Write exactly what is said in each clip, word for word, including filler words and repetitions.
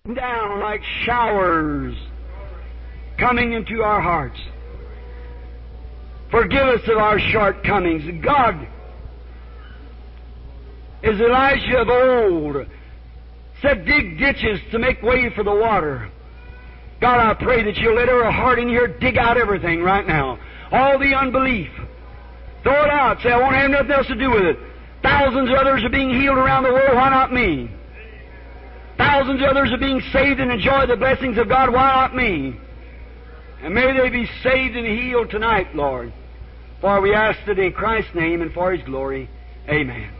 down like showers coming into our hearts. Forgive us of our shortcomings. God, as Elijah of old said, dig ditches to make way for the water. God, I pray that You'll let our heart in here dig out everything right now. All the unbelief. Throw it out. Say, I won't have nothing else to do with it. Thousands of others are being healed around the world. Why not me? Thousands of others are being saved and enjoy the blessings of God. Why not me? And may they be saved and healed tonight, Lord. For we ask it in Christ's name and for His glory. Amen.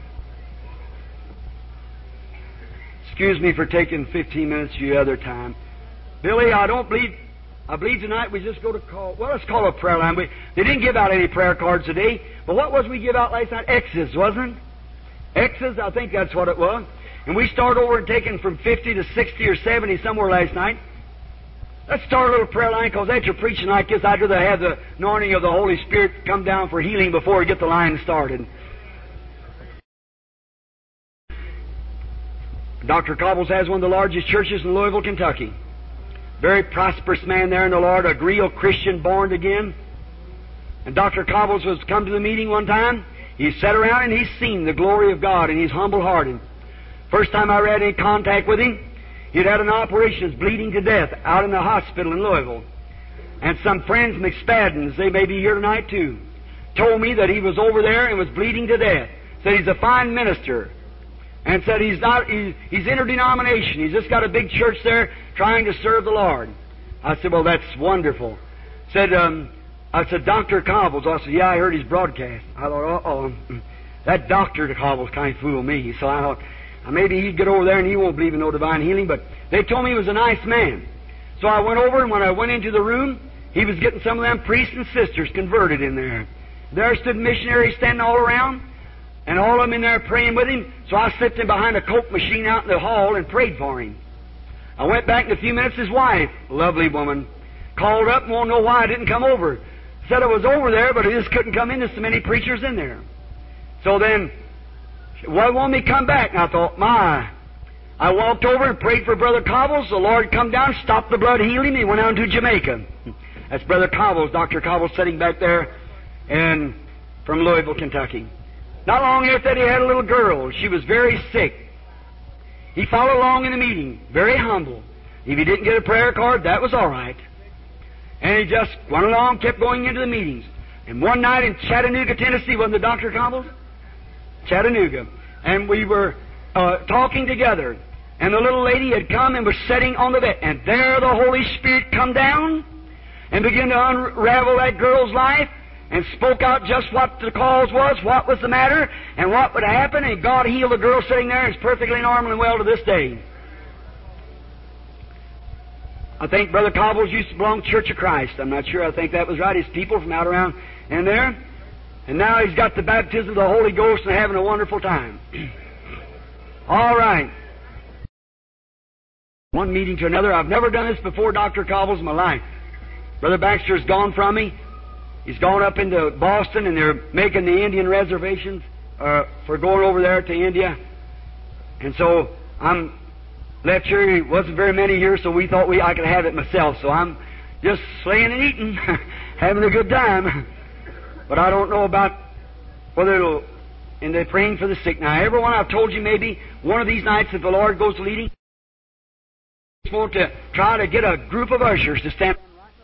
Excuse me for taking fifteen minutes of your other time. Billy, I don't believe, I believe tonight we just go to call, well, let's call a prayer line. We, they didn't give out any prayer cards today, but what was we give out last night? X's, wasn't it? X's, I think that's what it was. And we start over and taking from fifty to sixty or seventy somewhere last night. Let's start a little prayer line, because after preaching like this, I'd rather have the anointing of the Holy Spirit come down for healing before we get the line started. Doctor Cobbles has one of the largest churches in Louisville, Kentucky. Very prosperous man there in the Lord, a real Christian born again. And Doctor Cobbles was come to the meeting one time. He sat around and he's seen the glory of God, and he's humble-hearted. First time I ever had any contact with him, he'd had an operation, was bleeding to death out in the hospital in Louisville. And some friends, McSpaddens, they may be here tonight too, told me that he was over there and was bleeding to death. Said he's a fine minister. And said he's not, he's, he's interdenomination. He's just got a big church there trying to serve the Lord. I said, well, that's wonderful. Said, um, I said, Doctor Cobbles. I said, yeah, I heard his broadcast. I thought, uh-oh, that Doctor Cobbles kind of fooled me. So I thought, maybe he'd get over there and he won't believe in no divine healing. But they told me he was a nice man. So I went over, and when I went into the room, he was getting some of them priests and sisters converted in there. There stood missionaries standing all around, and all of them in there praying with him. So I slipped in behind a Coke machine out in the hall and prayed for him. I went back in a few minutes. His wife, lovely woman, called up and won't know why I didn't come over. Said I was over there, but I just couldn't come in. There's so many preachers in there. So then, why won't me come back? And I thought, my. I walked over and prayed for Brother Cobbles. The Lord come down, stopped the blood, healed him. He went on to Jamaica. That's Brother Cobbles, Doctor Cobbles, sitting back there, and from Louisville, Kentucky. Not long after that, he had a little girl. She was very sick. He followed along in the meeting, very humble. If he didn't get a prayer card, that was all right. And he just went along, kept going into the meetings. And one night in Chattanooga, Tennessee, wasn't it Doctor Cobbles? Chattanooga. And we were uh, talking together. And the little lady had come and was sitting on the bed. And there the Holy Spirit come down and began to unravel that girl's life, and spoke out just what the cause was, what was the matter, and what would happen, and God healed the girl sitting there, and is perfectly normal and well to this day. I think Brother Cobbles used to belong to Church of Christ. I'm not sure. I think that was right. His people from out around in there. And now he's got the baptism of the Holy Ghost and having a wonderful time. All right. One meeting to another. I've never done this before, Doctor Cobbles, in my life. Brother Baxter's gone from me. He's gone up into Boston, and they're making the Indian reservations uh, for going over there to India. And so I'm left here. There wasn't very many here, so we thought we I could have it myself. So I'm just slaying and eating, having a good time. But I don't know about whether it'll... And they're praying for the sick. Now, everyone, I've told you maybe one of these nights, if the Lord goes leading, I want to try to get a group of ushers to stand.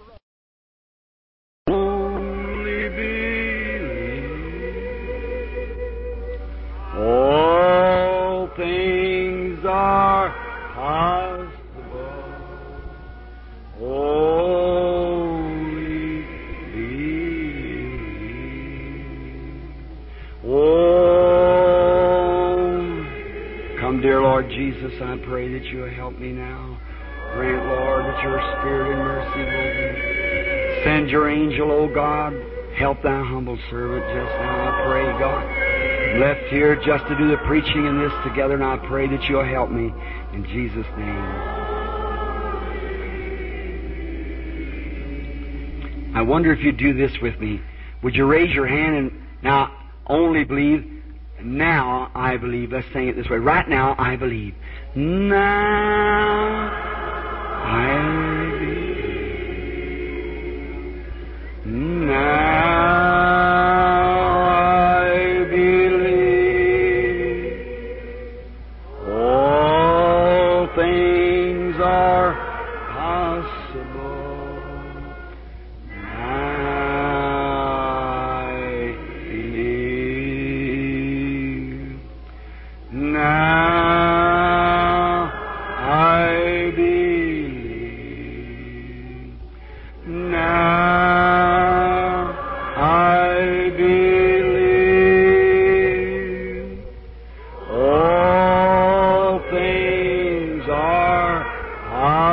All things are possible. Only believe. Oh, come, dear Lord Jesus, I pray that you will help me now. Grant, Lord, that your Spirit and mercy will be. Send your angel, O God. Help thy humble servant just now, I pray, God. Left here just to do the preaching in this together, and I pray that you'll help me in Jesus' name. I wonder if you'd do this with me. Would you raise your hand and now only believe? Now I believe. Let's sing it this way. Right now I believe. Now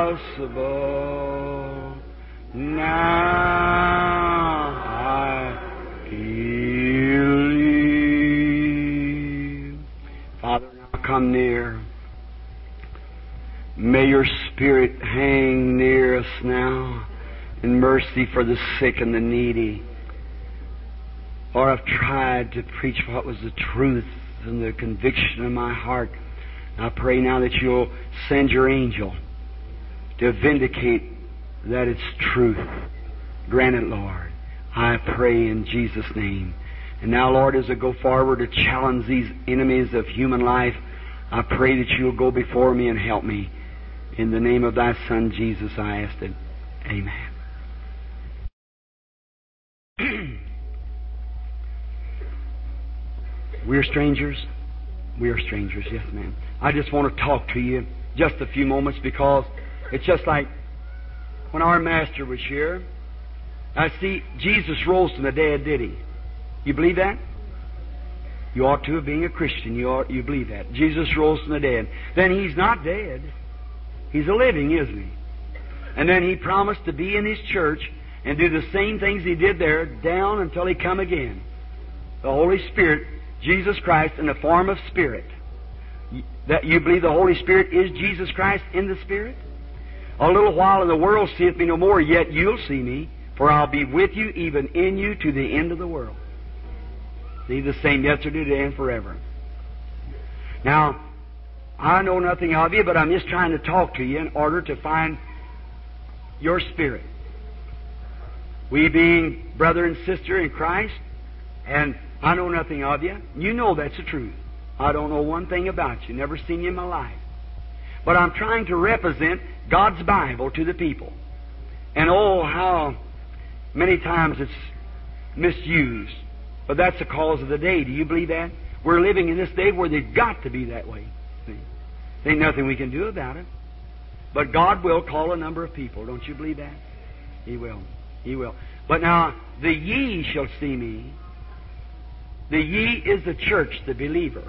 impossible. Now I believe. Father, now come near. May your Spirit hang near us now in mercy for the sick and the needy. Or I've tried to preach what was the truth and the conviction of my heart. I pray now that you'll send your angel to vindicate that it's truth. Grant it, Lord. I pray in Jesus' name. And now, Lord, as I go forward to challenge these enemies of human life, I pray that you'll go before me and help me. In the name of thy Son, Jesus, I ask it. Amen. We're strangers. We are strangers, yes, ma'am. I just want to talk to you just a few moments because it's just like when our Master was here. I see Jesus rose from the dead, did He? You believe that? You ought to, being a Christian, you ought, you believe that. Jesus rose from the dead. Then He's not dead. He's a living, isn't He? And then He promised to be in His church and do the same things He did there down until He come again. The Holy Spirit, Jesus Christ in the form of Spirit. That you believe the Holy Spirit is Jesus Christ in the Spirit? A little while and the world seeth me no more, yet you'll see me, for I'll be with you, even in you, to the end of the world. See, the same yesterday, today, and forever. Now, I know nothing of you, but I'm just trying to talk to you in order to find your spirit. We being brother and sister in Christ, and I know nothing of you. You know that's the truth. I don't know one thing about you. Never seen you in my life. But I'm trying to represent God's Bible to the people. And oh, how many times it's misused. But that's the cause of the day. Do you believe that? We're living in this day where they've got to be that way. See? There ain't nothing we can do about it. But God will call a number of people. Don't you believe that? He will. He will. But now, the ye shall see me. The ye is the church, the believer.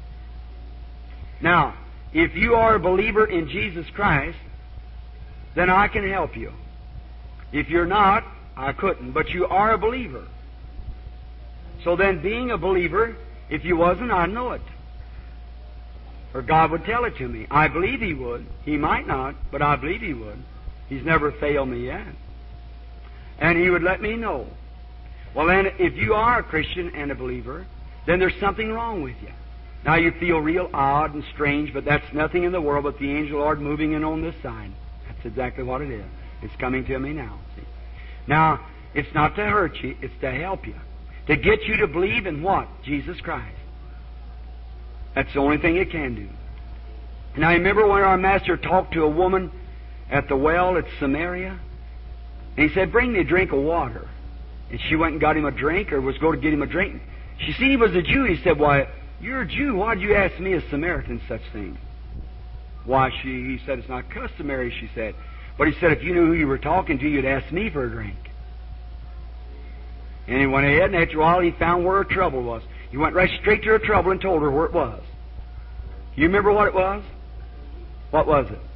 Now, if you are a believer in Jesus Christ, then I can help you. If you're not, I couldn't. But you are a believer. So then, being a believer, if you wasn't, I'd know it. Or God would tell it to me. I believe He would. He might not, but I believe He would. He's never failed me yet. And He would let me know. Well, then, if you are a Christian and a believer, then there's something wrong with you. Now, you feel real odd and strange, but that's nothing in the world but the angel of the Lord moving in on this side. That's exactly what it is. It's coming to me now. See? Now, it's not to hurt you, it's to help you. To get you to believe in what? Jesus Christ. That's the only thing it can do. Now, you remember when our Master talked to a woman at the well at Samaria? And He said, bring me a drink of water. And she went and got him a drink, or was going to get him a drink. She seen he was a Jew. He said, why, you're a Jew. Why'd you ask me, a Samaritan, such thing? Why, she, he said, it's not customary, she said. But he said, if you knew who you were talking to, you'd ask me for a drink. And he went ahead, and after a while, he found where her trouble was. He went right straight to her trouble and told her where it was. You remember what it was? What was it?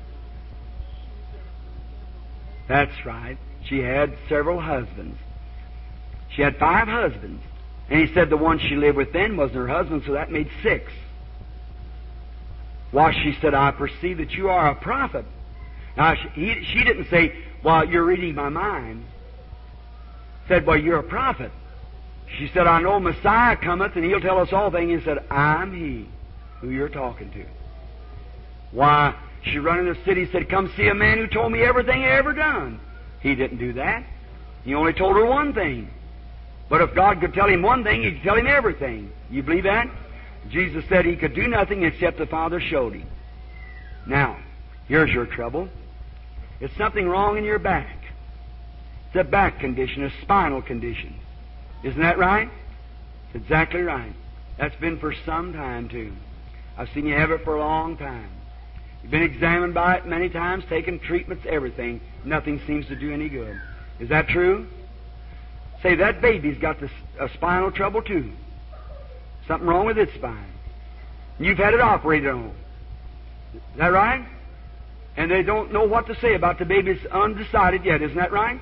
That's right. She had several husbands. She had five husbands. And he said the one she lived with then wasn't her husband, so that made six. Well, she said, I perceive that you are a prophet. Now, she, he, she didn't say, well, you're reading my mind. Said, well, you're a prophet. She said, I know Messiah cometh, and He'll tell us all things. He said, I'm He who you're talking to. Why, she run in the city, said, come see a man who told me everything I ever done. He didn't do that. He only told her one thing. But if God could tell him one thing, He could tell him everything. You believe that? Jesus said He could do nothing except the Father showed Him. Now, here's your trouble. It's something wrong in your back. It's a back condition, a spinal condition. Isn't that right? It's exactly right. That's been for some time, too. I've seen you have it for a long time. You've been examined by it many times, taken treatments, everything. Nothing seems to do any good. Is that true? Say, that baby's got this, a spinal trouble, too. Something wrong with its spine. You've had it operated on. Is that right? And they don't know what to say about the baby. It's undecided yet. Isn't that right?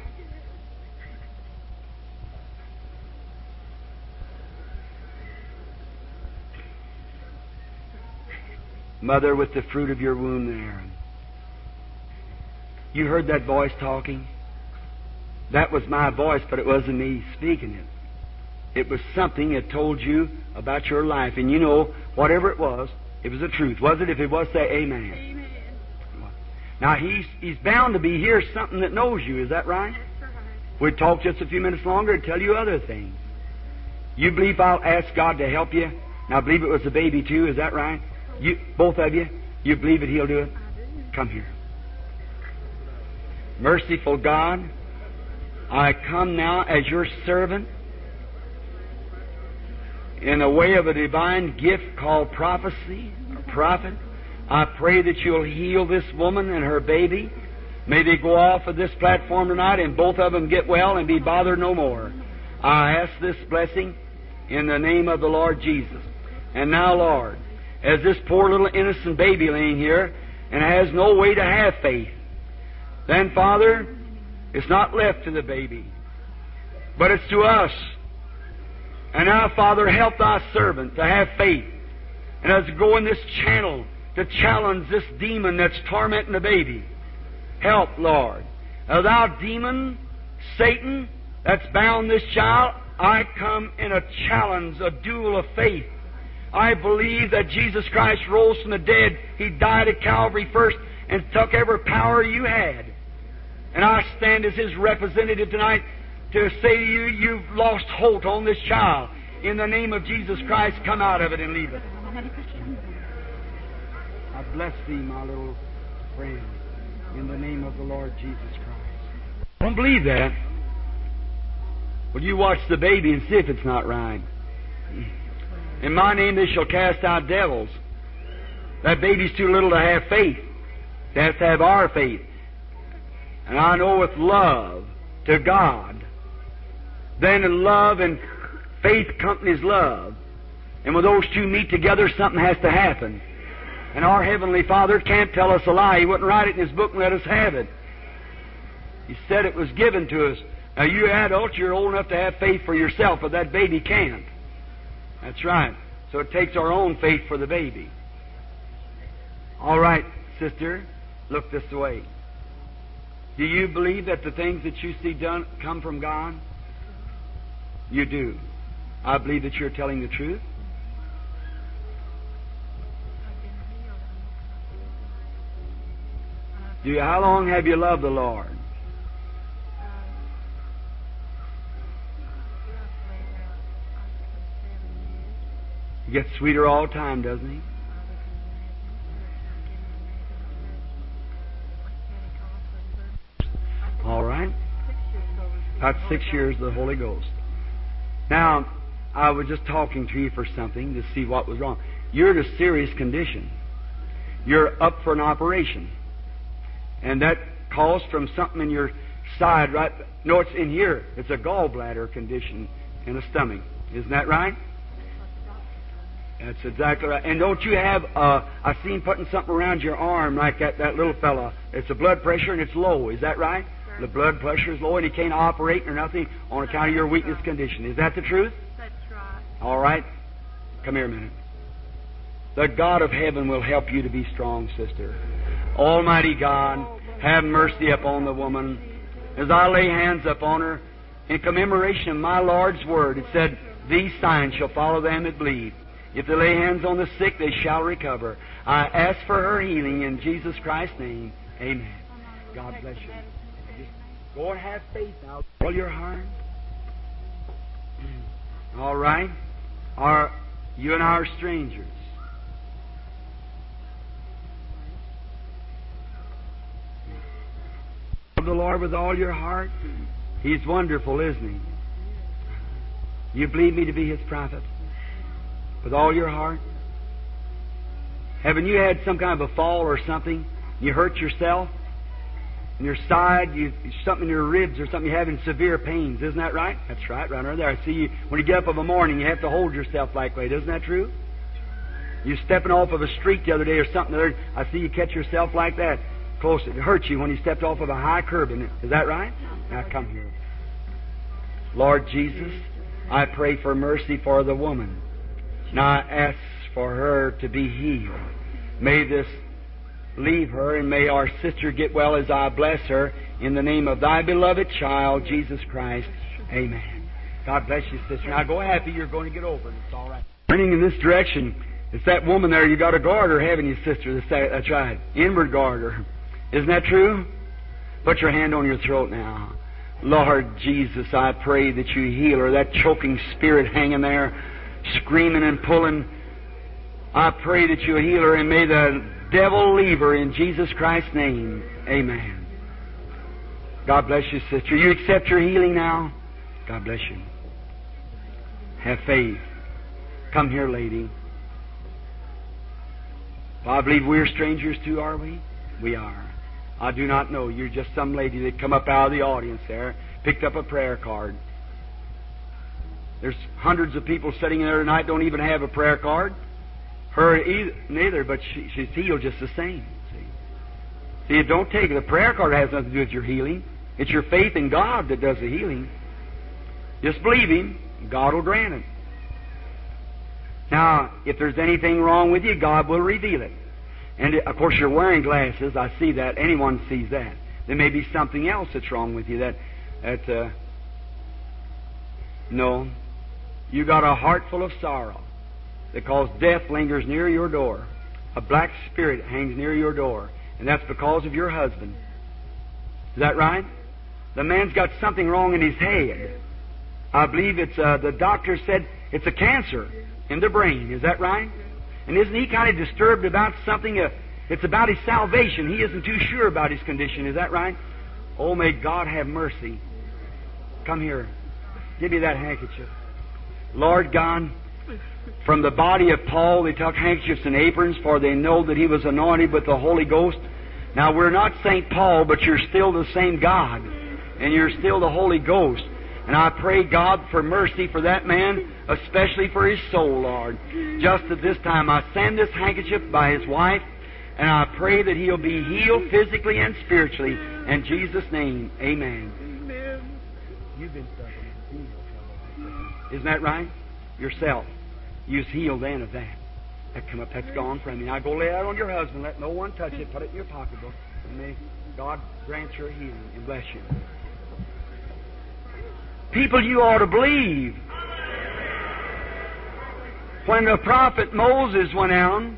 Mother, with the fruit of your womb there. You heard that voice talking? That was my voice, but it wasn't me speaking it. It was something that told you about your life. And you know, whatever it was, it was the truth. Was it? If it was, say amen. Amen. Now, he's, he's bound to be here, something that knows you. Is that right? That's right. We'd talk just a few minutes longer and tell you other things. You believe I'll ask God to help you? Now, I believe it was the baby, too. Is that right? You, both of you? You believe that He'll do it? I do. Come here. Merciful God, I come now as your servant in the way of a divine gift called prophecy, or prophet. I pray that you'll heal this woman and her baby. May they go off of this platform tonight and both of them get well and be bothered no more. I ask this blessing in the name of the Lord Jesus. And now, Lord, as this poor little innocent baby laying here and has no way to have faith, then, Father, it's not left to the baby, but it's to us. And now, Father, help thy servant to have faith and as to go in this channel to challenge this demon that's tormenting the baby. Help, Lord. Now, thou demon, Satan, that's bound this child, I come in a challenge, a duel of faith. I believe that Jesus Christ rose from the dead. He died at Calvary first and took every power you had. And I stand as His representative tonight to say to you, you've lost hold on this child. In the name of Jesus Christ, come out of it and leave it. I bless thee, my little friend, in the name of the Lord Jesus Christ. Don't believe that. Well, you watch the baby and see if it's not right. In my name they shall cast out devils. That baby's too little to have faith. It has to have our faith. And I know with love to God, then love and faith accompanies love. And when those two meet together, something has to happen. And our Heavenly Father can't tell us a lie. He wouldn't write it in His book and let us have it. He said it was given to us. Now, you adults, you're old enough to have faith for yourself, but that baby can't. That's right. So it takes our own faith for the baby. All right, sister, look this way. Do you believe that the things that you see done come from God? You do. I believe that you're telling the truth. Do you, how long have you loved the Lord? He gets sweeter all the time, doesn't He? All right. About six years of the Holy Ghost. Now, I was just talking to you for something to see what was wrong. You're in a serious condition. You're up for an operation. And that caused from something in your side, right? No, it's in here. It's a gallbladder condition in the stomach. Isn't that right? That's exactly right. And don't you have, uh, I seen putting something around your arm like that, that little fella. It's a blood pressure and it's low. Is that right? Sure. The blood pressure is low and he can't operate or nothing on account of your weakness condition. Is that the truth? That's right. All right. Come here a minute. The God of heaven will help you to be strong, sister. Almighty God, have mercy upon the woman. As I lay hands upon her, in commemoration of my Lord's word, it said, these signs shall follow them that believe. If they lay hands on the sick, they shall recover. I ask for her healing in Jesus Christ's name. Amen. God bless you. Just go and have faith now. All your heart. All right. Are you and I are strangers. Love the Lord with all your heart. He's wonderful, isn't He? You believe me to be His prophet? With all your heart? Haven't you had some kind of a fall or something? You hurt yourself? In your side, you, something in your ribs or something, you're having severe pains. Isn't that right? That's right, right over there. I see you. When you get up of a morning, you have to hold yourself like that. Isn't that true? You're stepping off of a street the other day or something. I see you catch yourself like that. close. It hurt you when you stepped off of a high curb, isn't it? Is that right? Now come here. Lord Jesus, I pray for mercy for the woman. Now I ask for her to be healed. May this leave her, and may our sister get well as I bless her. In the name of Thy beloved child, Jesus Christ. Amen. God bless you, sister. Now go happy. You're going to get over it. It's all right. Turning in this direction, it's that woman there. You got a garter, haven't you, sister? That's, that's right. Inward garter. Isn't that true? Put your hand on your throat now. Lord Jesus, I pray that you heal her. That choking spirit hanging there, screaming and pulling. I pray that you heal her, and may the devil leave her in Jesus Christ's name. Amen. God bless you, sister. You accept your healing now? God bless you. Have faith. Come here, lady. Well, I believe we're strangers too, are we? We are. I do not know. You're just some lady that come up out of the audience there, picked up a prayer card. There's hundreds of people sitting there tonight don't even have a prayer card. Her either, neither, but she, she's healed just the same. See? See, it don't take it. The prayer card has nothing to do with your healing. It's your faith in God that does the healing. Just believe Him, God will grant it. Now, if there's anything wrong with you, God will reveal it. And, of course, you're wearing glasses. I see that. Anyone sees that. There may be something else that's wrong with you that, that uh, no. You got a heart full of sorrow because death lingers near your door. A black spirit hangs near your door. And that's because of your husband. Is that right? The man's got something wrong in his head. I believe it's, uh, the doctor said it's a cancer in the brain. Is that right? And isn't he kind of disturbed about something? Uh, it's about his salvation. He isn't too sure about his condition. Is that right? Oh, may God have mercy. Come here. Give me that handkerchief. Lord God, from the body of Paul they took handkerchiefs and aprons, for they know that he was anointed with the Holy Ghost. Now, we're not Saint Paul, but you're still the same God, and you're still the Holy Ghost. And I pray, God, for mercy for that man, especially for his soul, Lord. Just at this time, I send this handkerchief by his wife, and I pray that he'll be healed physically and spiritually. In Jesus' name, amen. Amen. You've been stuck in a trouble. Isn't that right? Yourself. You was healed then of that. That come up, that's gone from you. Now go lay that on your husband. Let no one touch it. Put it in your pocketbook. And may God grant your healing and bless you. People, you ought to believe. When the prophet Moses went down,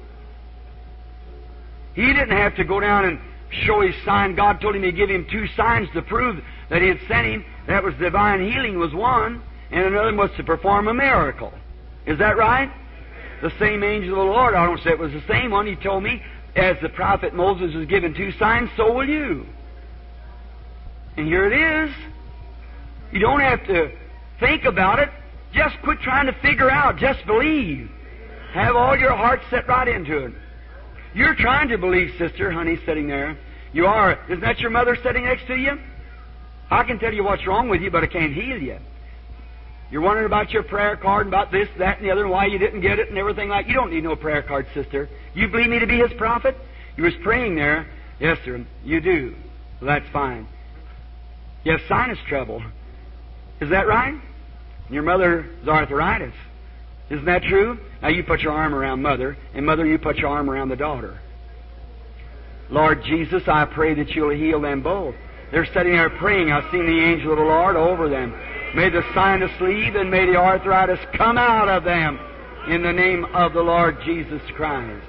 he didn't have to go down and show his sign. God told him to give him two signs to prove that he had sent him. That was divine healing was one, and another was to perform a miracle. Is that right? The same angel of the Lord, I don't say it was the same one. He told me, as the prophet Moses was given two signs, so will you. And here it is. You don't have to think about it. Just quit trying to figure out. Just believe. Have all your heart set right into it. You're trying to believe, sister, honey, sitting there. You are. Isn't that your mother sitting next to you? I can tell you what's wrong with you, but I can't heal you. You're wondering about your prayer card and about this, that, and the other, and why you didn't get it and everything like that. You don't need no prayer card, sister. You believe me to be His prophet? You was praying there. Yes, sir. You do. Well, that's fine. You have sinus trouble. Is that right? Your mother's arthritis. Isn't that true? Now you put your arm around Mother, and Mother, you put your arm around the daughter. Lord Jesus, I pray that you'll heal them both. They're sitting there praying. I've seen the angel of the Lord over them. May the sinus leave and may the arthritis come out of them in the name of the Lord Jesus Christ.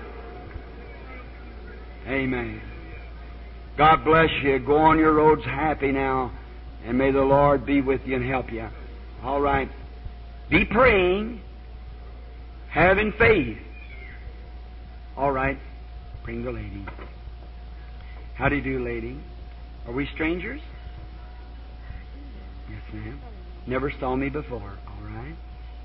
Amen. God bless you. Go on your roads happy now, and may the Lord be with you and help you. All right. Be praying, having faith. All right. Bring the lady. How do you do, lady? Are we strangers? Yes, ma'am. Never saw me before. All right.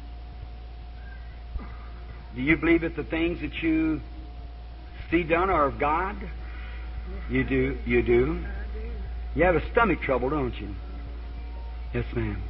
Do you believe that the things that you see done are of God? You do. You do. You have a stomach trouble, don't you? Yes, ma'am.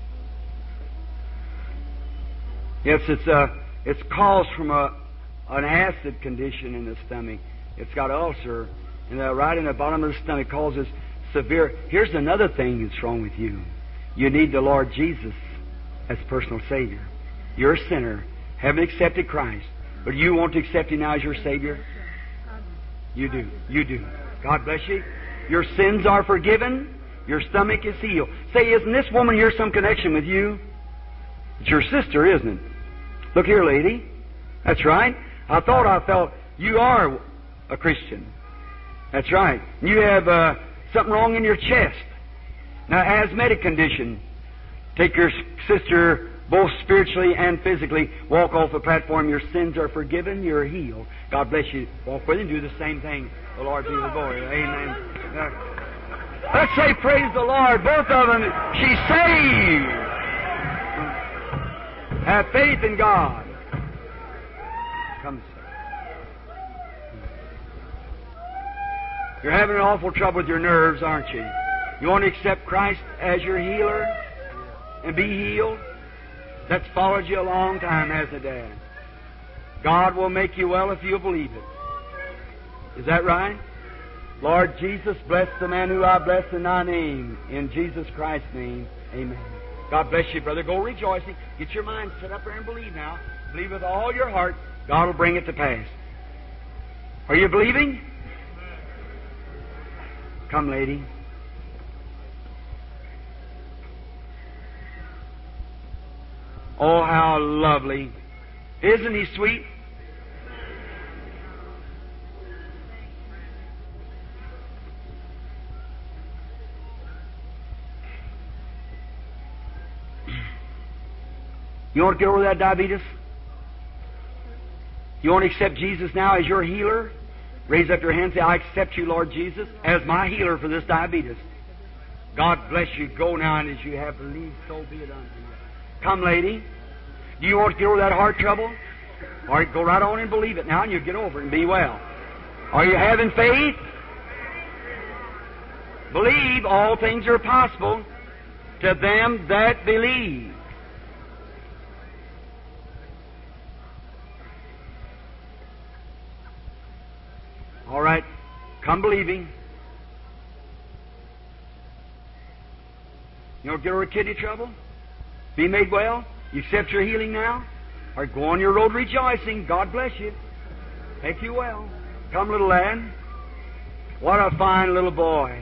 Yes, it's a. It's caused from a an acid condition in the stomach. It's got ulcer, and uh, right in the bottom of the stomach causes severe. Here's another thing that's wrong with you. You need the Lord Jesus as personal Savior. You're a sinner, haven't accepted Christ, but you want to accept Him now as your Savior? You do. You do. God bless you. Your sins are forgiven. Your stomach is healed. Say, isn't this woman here some connection with you? It's your sister, isn't it? Look here, lady. That's right. I thought I felt you are a Christian. That's right. You have uh, something wrong in your chest. Now, asthmatic condition. Take your sister both spiritually and physically. Walk off the platform. Your sins are forgiven. You're healed. God bless you. Walk with Him. Do the same thing. The Lord be the glory. Amen. Uh, let's say, praise the Lord. Both of them. She's saved. Have faith in God. Come. You're having an awful trouble with your nerves, aren't you? You want to accept Christ as your healer and be healed? That's followed you a long time, hasn't it, Dad? God will make you well if you believe it. Is that right? Lord Jesus, bless the man who I bless in Thy name. In Jesus Christ's name, amen. God bless you, brother. Go rejoicing. Get your mind set up there and believe now. Believe with all your heart. God will bring it to pass. Are you believing? Come, lady. Oh, how lovely. Isn't He sweet? You want to get over that diabetes? You want to accept Jesus now as your healer? Raise up your hand and say, I accept you, Lord Jesus, as my healer for this diabetes. God bless you. Go now, and as you have believed, so be it unto you. Come, lady. Do you want to get over that heart trouble? All right, go right on and believe it now, and you'll get over it and be well. Are you having faith? Believe all things are possible to them that believe. All right, come believing. You don't get over kidney trouble? Be made well? You accept your healing now? All right, go on your road rejoicing. God bless you. Make you well. Come, little lad. What a fine little boy.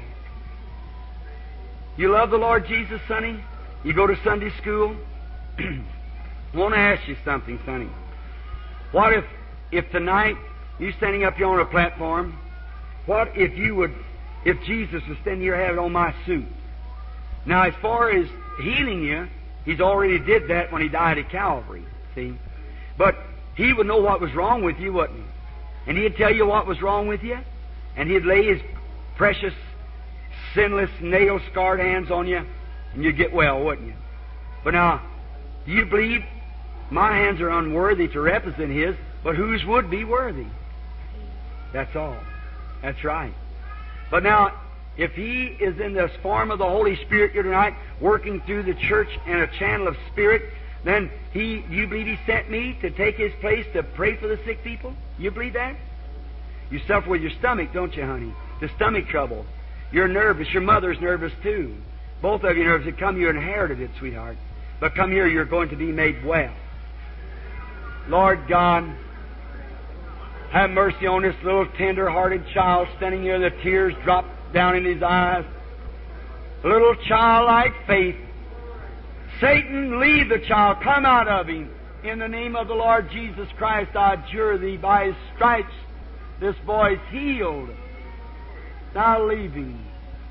You love the Lord Jesus, sonny? You go to Sunday school? I want to ask you something, sonny. What if, if tonight you standing up here on a platform, what if you would, if Jesus was standing here having on my suit? Now, as far as healing you, He's already did that when He died at Calvary, see? But He would know what was wrong with you, wouldn't He? And He'd tell you what was wrong with you, and He'd lay His precious, sinless, nail-scarred hands on you, and you'd get well, wouldn't you? But now, do you believe my hands are unworthy to represent His, but whose would be worthy? That's all. That's right. But now, if He is in this form of the Holy Spirit here tonight, working through the church in a channel of Spirit, then He, you believe He sent me to take His place to pray for the sick people? You believe that? You suffer with your stomach, don't you, honey? The stomach trouble. You're nervous. Your mother's nervous, too. Both of you nervous. It come, you inherited it, sweetheart. But come here, you're going to be made well. Lord God, have mercy on this little tender-hearted child standing here, the tears drop down in his eyes. A little childlike faith. Satan, leave the child. Come out of him. In the name of the Lord Jesus Christ, I adjure thee, by His stripes, this boy's healed. Now leave him.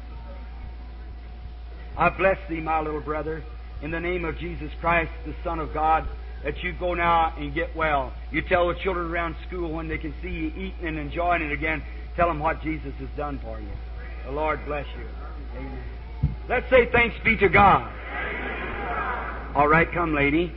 I bless thee, my little brother, in the name of Jesus Christ, the Son of God, that you go now and get well. You tell the children around school when they can see you eating and enjoying it again, tell them what Jesus has done for you. The Lord bless you. Amen. Let's say thanks be to God. All right, come, lady.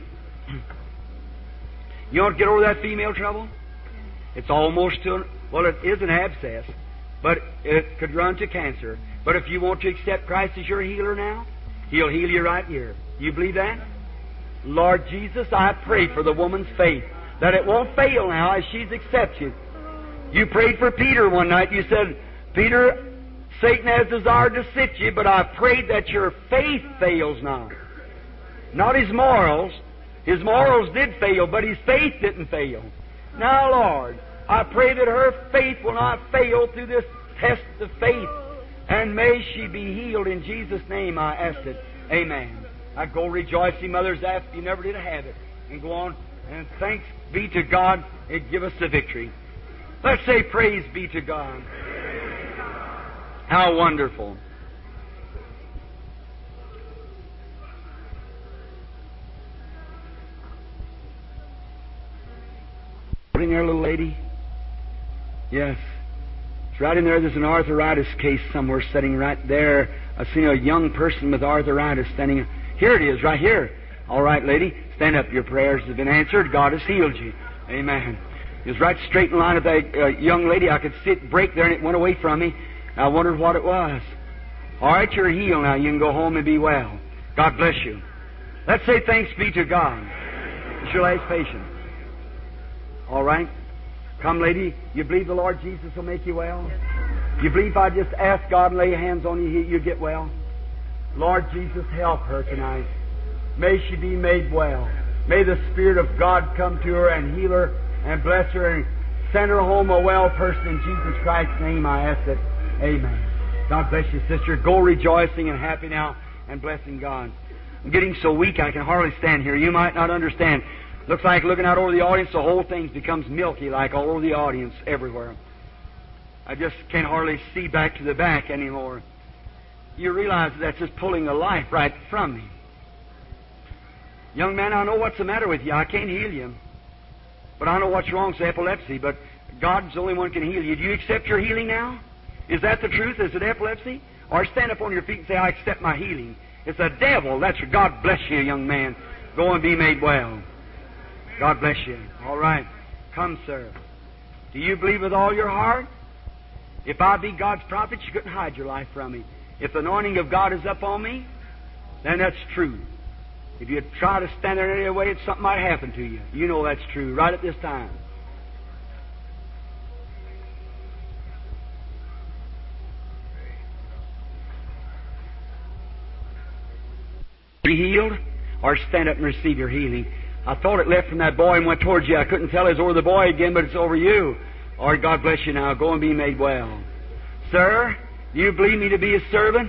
You want to get over that female trouble? It's almost to, well, it is an abscess, but it could run to cancer. But if you want to accept Christ as your healer now, He'll heal you right here. You believe that? Lord Jesus, I pray for the woman's faith, that it won't fail now as she's accepted. You prayed for Peter one night. You said, Peter, Satan has desired to sift you, but I prayed that your faith fails not. Not his morals. His morals did fail, but his faith didn't fail. Now, Lord, I pray that her faith will not fail through this test of faith, and may she be healed in Jesus' name, I ask it. Amen. I go rejoicing, mothers, after you never did have it. And go on, and thanks be to God, it give us the victory. Let's say praise be to God. How wonderful. In there, little lady? Yes. It's right in there. There's an arthritis case somewhere sitting right there. I see a young person with arthritis standing. Here it is, right here. All right, lady. Stand up. Your prayers have been answered. God has healed you. Amen. It was right straight in line with that uh, young lady. I could see it break there, and it went away from me. I wondered what it was. All right, you're healed now. You can go home and be well. God bless you. Let's say thanks be to God. It's your last patient. All right? Come, lady. You believe the Lord Jesus will make you well? You believe if I just ask God and lay hands on you, you get well? Lord Jesus, help her tonight. May she be made well. May the Spirit of God come to her and heal her and bless her and send her home a well person. In Jesus Christ's name I ask it. Amen. God bless you, sister. Go rejoicing and happy now and blessing God. I'm getting so weak I can hardly stand here. You might not understand. Looks like looking out over the audience, the whole thing becomes milky like all over the audience everywhere. I just can't hardly see back to the back anymore. You realize that's just pulling the life right from me. Young man, I know what's the matter with you. I can't heal you. But I know what's wrong. It's epilepsy. But God's the only one who can heal you. Do you accept your healing now? Is that the truth? Is it epilepsy? Or stand up on your feet and say, I accept my healing. It's a devil. That's God bless you, young man. Go and be made well. God bless you. All right. Come, sir. Do you believe with all your heart? If I be God's prophet, you couldn't hide your life from me. If the anointing of God is up on me, then that's true. If you try to stand there in any way, something might happen to you. You know that's true right at this time. Be healed or stand up and receive your healing. I thought it left from that boy and went towards you. I couldn't tell it's over the boy again, but it's over you. Lord, God bless you now. Go and be made well. Sir, do you believe me to be a servant?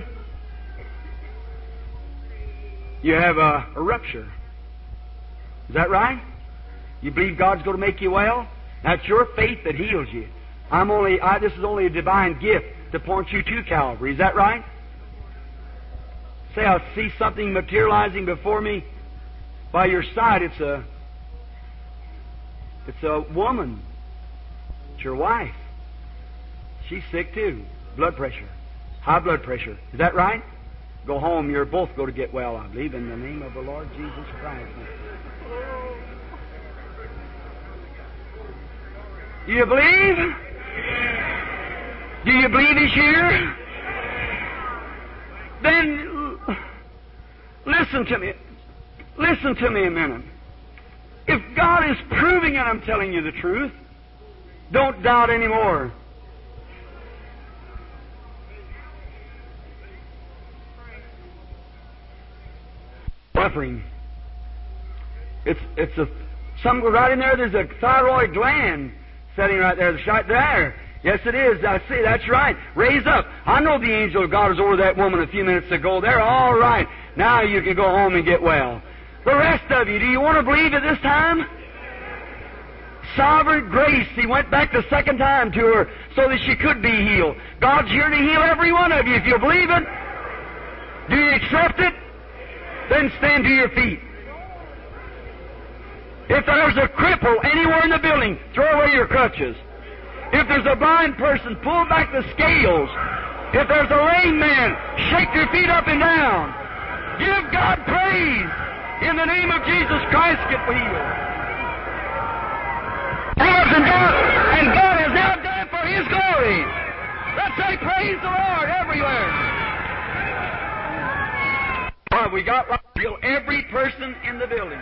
You have a, a rupture. Is that right? You believe God's going to make you well? That's your faith that heals you. I'm only. I, this is only a divine gift to point you to Calvary. Is that right? Say, I see something materializing before me. By your side, it's a. It's a woman. It's your wife. She's sick too. Blood pressure. High blood pressure. Is that right? Go home. You're both going to get well, I believe, in the name of the Lord Jesus Christ. Do you believe? Do you believe He's here? Then listen to me. Listen to me a minute. If God is proving it, I'm telling you the truth, don't doubt anymore. Suffering. It's it's a some right in there. There's a thyroid gland sitting right there. It's right there. Yes, it is. I see. That's right. Raise up. I know the angel of God was over that woman a few minutes ago. They're all right. Now you can go home and get well. The rest of you, do you want to believe it this time? Sovereign grace. He went back the second time to her so that she could be healed. God's here to heal every one of you if you believe it. Do you accept it? Then stand to your feet. If there's a cripple anywhere in the building, throw away your crutches. If there's a blind person, pull back the scales. If there's a lame man, shake your feet up and down. Give God praise. In the name of Jesus Christ, get healed. And God, and God has now done it for His glory. Let's say praise the Lord everywhere. Well, we got right to heal every person in the building.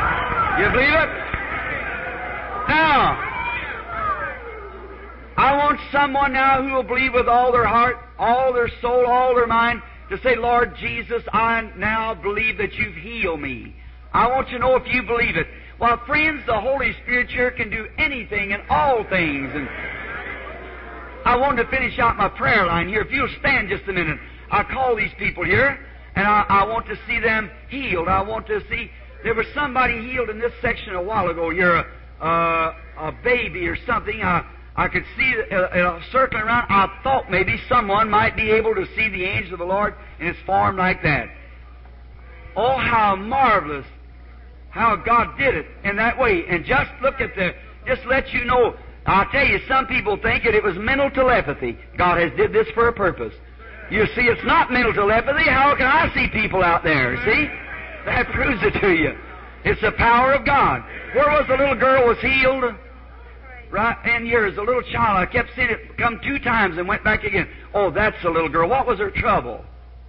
You believe it? Now, I want want someone now who will believe with all their heart, all their soul, all their mind, to say, Lord Jesus, I now believe that you've healed me. I want you to know if you believe it. Well, friends, the Holy Spirit here can do anything and all things. And I wanted to finish out my prayer line here. If you'll stand just a minute, I call these people here, and I, I want to see them healed. I want to see, there was somebody healed in this section a while ago here, uh, a baby or something. I, I could see uh, uh, circling around. I thought maybe someone might be able to see the angel of the Lord in its form like that. Oh, how marvelous how God did it in that way. And just look at the, just let you know, I'll tell you, some people think that it was mental telepathy. God has did this for a purpose. You see, it's not mental telepathy. How can I see people out there? See? That proves it to you. It's the power of God. Where was the little girl was healed? Right in here is a little child. I kept seeing it come two times and went back again. Oh, that's the little girl. What was her trouble?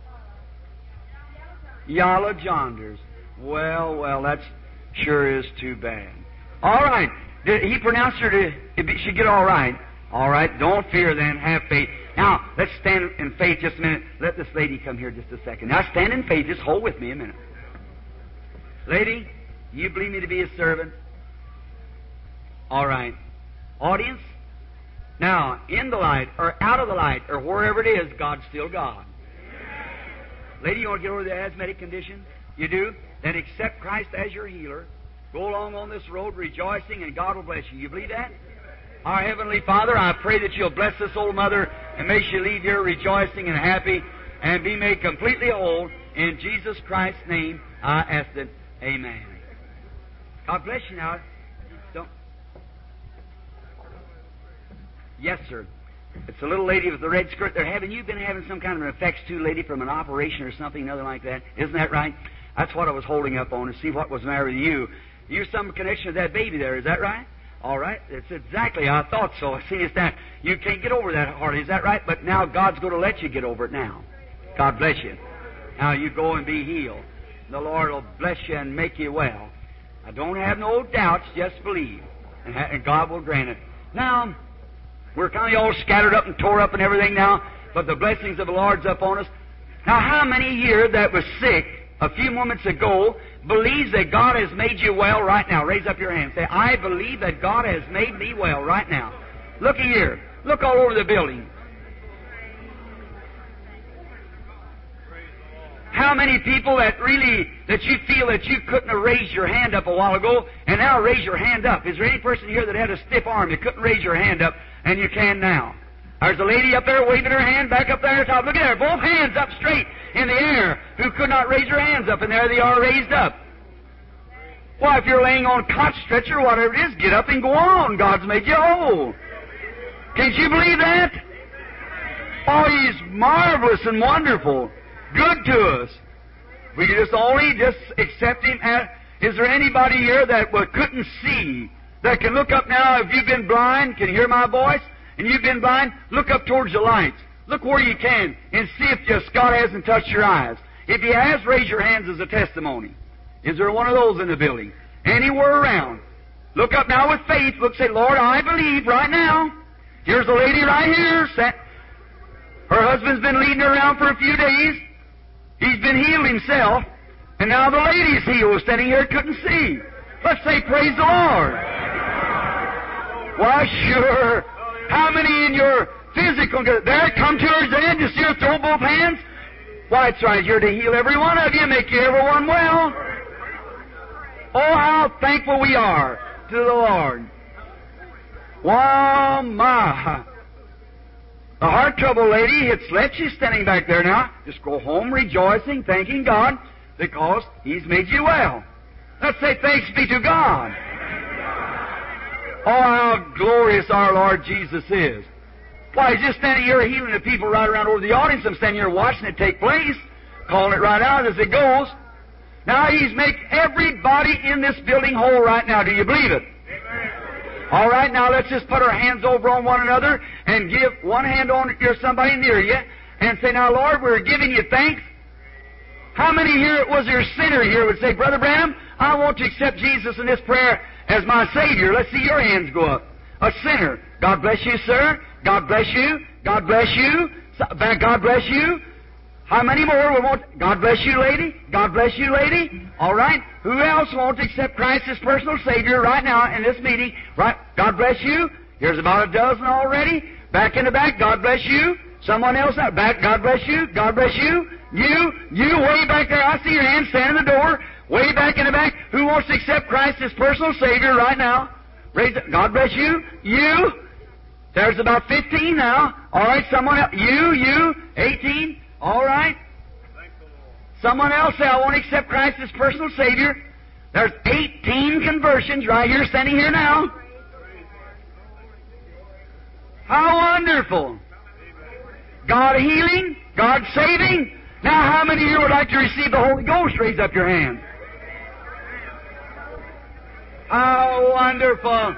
Yalla Jonders. Well, well, that sure is too bad. All right. Did he pronounced her to, she get all right? All right. Don't fear then. Have faith. Now, let's stand in faith just a minute. Let this lady come here just a second. Now, stand in faith. Just hold with me a minute. Lady, you believe me to be a servant? All right. Audience? Now, in the light, or out of the light, or wherever it is, God's still God. Lady, you want to get over the asthmatic condition? You do? Then accept Christ as your healer. Go along on this road rejoicing, and God will bless you. You believe that? Our Heavenly Father, I pray that you'll bless this old mother, and may she leave here rejoicing and happy, and be made completely whole. In Jesus Christ's name, I ask it. Amen. God bless you now. Don't. Yes, sir. It's a little lady with the red skirt. They're having, you've been having some kind of an effects too, lady, from an operation or something, other like that. Isn't that right? That's what I was holding up on to see what was the matter with you. You're some connection with that baby there, is that right? All right. It's exactly, I thought so. I see it's that. You can't get over that hardly, is that right? But now God's going to let you get over it now. God bless you. Now you go and be healed. The Lord will bless you and make you well. I don't have no doubts, just believe. And, ha- and God will grant it. Now, we're kind of all scattered up and tore up and everything now, but the blessings of the Lord's up on us. Now, how many here that was sick a few moments ago believes that God has made you well right now? Raise up your hand. Say, I believe that God has made me well right now. Look here. Look all over the building. How many people that really, that you feel that you couldn't have raised your hand up a while ago, and now raise your hand up? Is there any person here that had a stiff arm that couldn't raise your hand up, and you can now? There's a lady up there waving her hand back up there at the top. Look at her, both hands up straight in the air, who could not raise her hands up, and there they are raised up. Well, if you're laying on cot stretcher, whatever it is, get up and go on. God's made you whole. Can't you believe that? Oh, He's marvelous and wonderful. Good to us. We can just only just accept Him as... Is there anybody here that couldn't see, that can look up now? If you've been blind, can you hear my voice? And you've been blind, look up towards the lights. Look where you can and see if just God hasn't touched your eyes. If He has, raise your hands as a testimony. Is there one of those in the building? Anywhere around? Look up now with faith. Look, say, Lord, I believe right now. Here's a lady right here. Sat. Her husband's been leading her around for a few days. He's been healed himself. And now the lady's healed, standing here, couldn't see. Let's say, praise the Lord. Why, sure. How many in your physical... There, come to her then, just here, throw both hands. Why, it's right here to heal every one of you, make you everyone well. Oh, how thankful we are to the Lord. Wow, my. The heart trouble lady, it's let you standing back there now. Just go home rejoicing, thanking God, because He's made you well. Let's say thanks be to God. Oh, how glorious our Lord Jesus is. Why, He's just standing here healing the people right around over the audience. I'm standing here watching it take place, calling it right out as it goes. Now He's make everybody in this building whole right now. Do you believe it? Amen. All right, now let's just put our hands over on one another and give one hand on your somebody near you and say, now, Lord, we're giving you thanks. How many here was there a sinner here would say, Brother Branham, I want to accept Jesus in this prayer as my Savior? Let's see your hands go up. A sinner. God bless you, sir. God bless you. God bless you. God bless you. How many more will want? God bless you, lady. God bless you, lady. All right. Who else wants to accept Christ as personal Savior right now in this meeting? Right. God bless you. Here's about a dozen already. Back in the back. God bless you. Someone else out back. God bless you. God bless you. You, you way back there. I see your hand standing in the door. Way back in the back. Who wants to accept Christ as personal Savior right now? Raise it. God bless you. You. There's about fifteen now. All right. Someone else. You, you. eighteen. All right. Someone else say, I want to accept Christ as personal Savior. There's eighteen conversions right here, standing here now. How wonderful. God healing, God saving. Now, how many here would like to receive the Holy Ghost? Raise up your hand. How wonderful.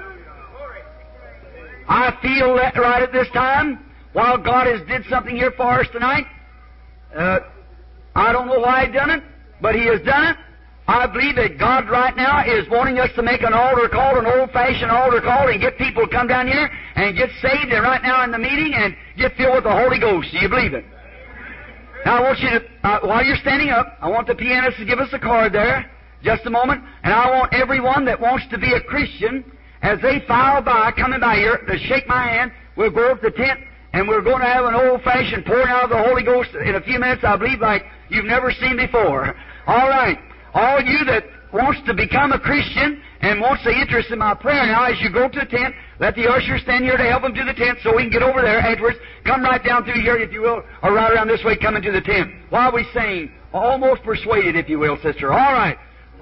I feel that right at this time, while God has did something here for us tonight. Uh, I don't know why He done it, but He has done it. I believe that God right now is wanting us to make an altar call, an old-fashioned altar call, and get people to come down here and get saved and right now in the meeting and get filled with the Holy Ghost. Do you believe it? Now I want you to, uh, while you're standing up, I want the pianist to give us a card there, just a moment, and I want everyone that wants to be a Christian, as they file by, coming by here, to shake my hand. We'll go up to the tent, and we're going to have an old-fashioned pouring out of the Holy Ghost in a few minutes, I believe, like you've never seen before. All right. All you that wants to become a Christian and wants the interest in my prayer now, as you go to the tent, let the usher stand here to help them to the tent so we can get over there afterwards. Come right down through here, if you will, or right around this way, come into the tent. While we sing, almost persuaded, if you will, sister. All right.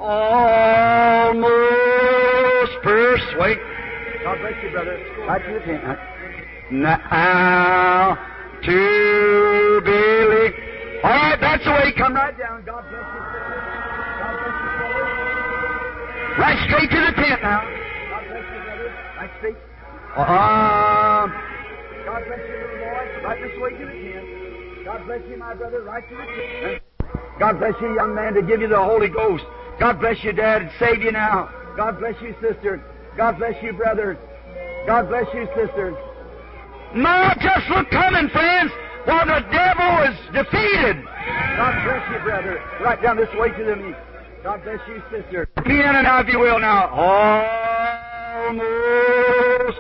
Almost persuaded. God bless you, brother. Right to the tent. Now to believe. All right, that's the way. Come right down. God bless you. God bless you, brother. Right straight to the tent now. God bless you, brother. Right straight. Um, God bless you, little boy. Right this way to the tent. God bless you, my brother. Right to the tent. God bless you, young man, to give you the Holy Ghost. God bless you, Dad, and save you now. God bless you, sister. God bless you, brother. God bless you, sister. Now just look coming, friends, while the devil is defeated. God bless you, brother. Right down this way to the meet. God bless you, sister. Piano now, if you will, now. Almost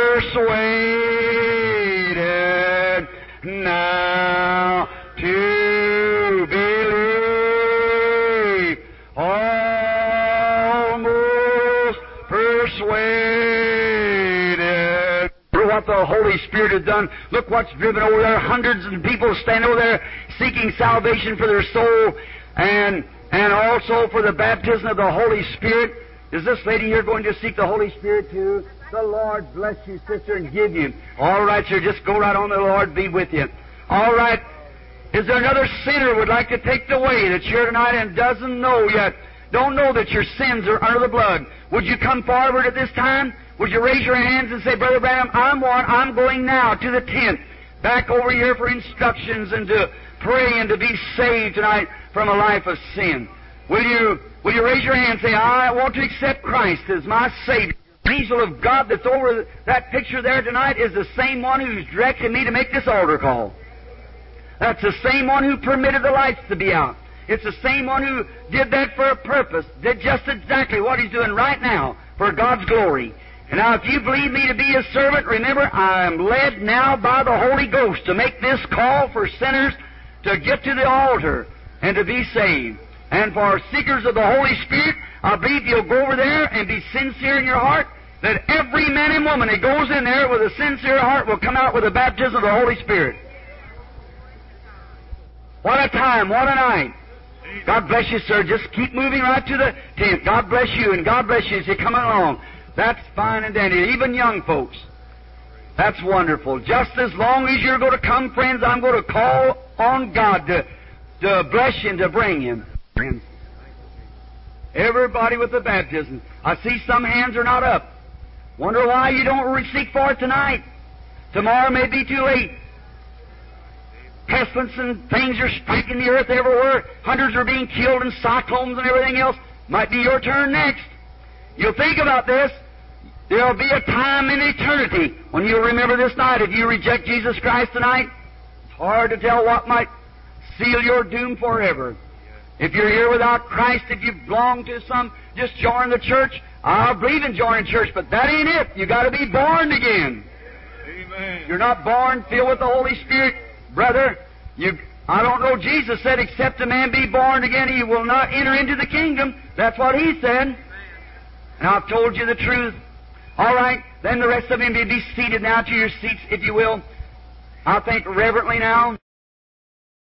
persuaded now to believe. Almost persuaded. What the Holy Spirit has done. Look what's driven over there. Hundreds of people stand over there seeking salvation for their soul and and also for the baptism of the Holy Spirit. Is this lady here going to seek the Holy Spirit too? The Lord bless you, sister, and give you. All right, sir, just go right on. The Lord be with you. All right. Is there another sinner who would like to take the way that's here tonight and doesn't know yet, don't know that your sins are under the blood? Would you come forward at this time? Would you raise your hands and say, Brother Branham, I'm one. I'm going now to the tent, back over here for instructions and to pray and to be saved tonight from a life of sin. Will you, will you raise your hand and say, I want to accept Christ as my Savior? The angel of God that's over that picture there tonight is the same one who's directed me to make this altar call. That's the same one who permitted the lights to be out. It's the same one who did that for a purpose, did just exactly what He's doing right now for God's glory. And now if you believe me to be His servant, remember, I am led now by the Holy Ghost to make this call for sinners to get to the altar and to be saved. And for seekers of the Holy Spirit, I believe you'll go over there and be sincere in your heart, that every man and woman that goes in there with a sincere heart will come out with the baptism of the Holy Spirit. What a time, what a night. God bless you, sir. Just keep moving right to the tent. God bless you, and God bless you as you're coming along. That's fine and dandy. Even young folks. That's wonderful. Just as long as you're going to come, friends, I'm going to call on God to, to bless you and to bring Him. Everybody with the baptism. I see some hands are not up. Wonder why you don't seek for it tonight. Tomorrow may be too late. Pestilence and things are striking the earth everywhere. Hundreds are being killed in cyclones and everything else. Might be your turn next. You'll think about this. There'll be a time in eternity when you'll remember this night. If you reject Jesus Christ tonight, it's hard to tell what might seal your doom forever. If you're here without Christ, if you belong to some, just join the church. I believe in joining church, but that ain't it. You got to be born again. Amen. You're not born filled with the Holy Spirit, brother. You, I don't know. Jesus said, "Except a man be born again, he will not enter into the kingdom." That's what He said. And I've told you the truth. All right, then the rest of you may be seated now to your seats, if you will. I'll think reverently now.